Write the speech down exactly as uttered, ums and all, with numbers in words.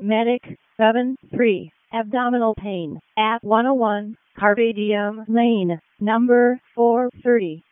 Medic seven three. Abdominal pain at one oh one Carpe Diem Lane, number four thirty.